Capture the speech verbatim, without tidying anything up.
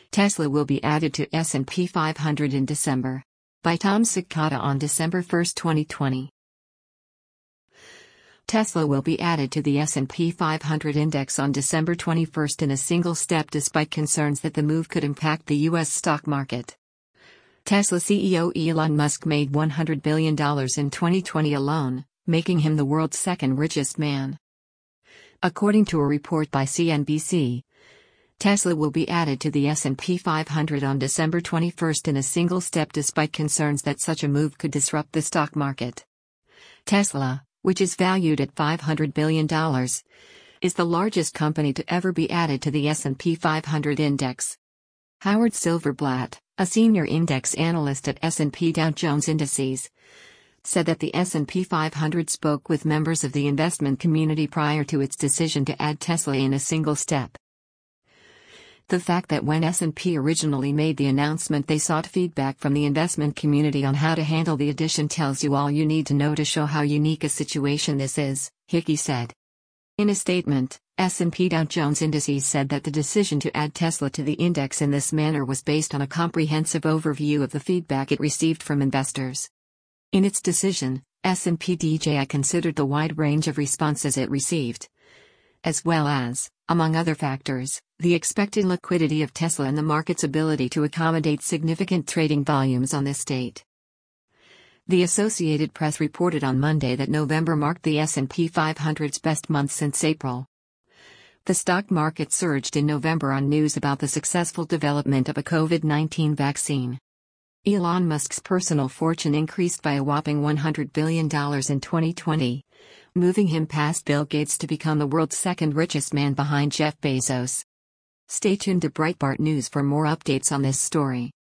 Tesla will be added to S and P five hundred in December. By Tom Sikata on December first, twenty twenty. Tesla will be added to the S and P five hundred index on December twenty-first in a single step despite concerns that the move could impact the U S stock market. Tesla C E O Elon Musk made one hundred billion dollars in twenty twenty alone, making him the world's second richest man. According to a report by C N B C, Tesla will be added to the S and P five hundred on December twenty-first in a single step despite concerns that such a move could disrupt the stock market. Tesla, which is valued at five hundred billion dollars, is the largest company to ever be added to the S and P five hundred index. Howard Silverblatt, a senior index analyst at S and P Dow Jones Indices, said that the S and P five hundred spoke with members of the investment community prior to its decision to add Tesla in a single step. The fact that when S and P originally made the announcement they sought feedback from the investment community on how to handle the addition tells you all you need to know to show how unique a situation this is, Hickey said. In a statement, S and P Dow Jones Indices said that the decision to add Tesla to the index in this manner was based on a comprehensive overview of the feedback it received from investors. In its decision, S and P D J I considered the wide range of responses it received, as well as, among other factors, the expected liquidity of Tesla and the market's ability to accommodate significant trading volumes on this date. The Associated Press reported on Monday that November marked the S and P five hundred's best month since April. The stock market surged in November on news about the successful development of a COVID nineteen vaccine. Elon Musk's personal fortune increased by a whopping one hundred billion dollars in twenty twenty, moving him past Bill Gates to become the world's second richest man behind Jeff Bezos. Stay tuned to Breitbart News for more updates on this story.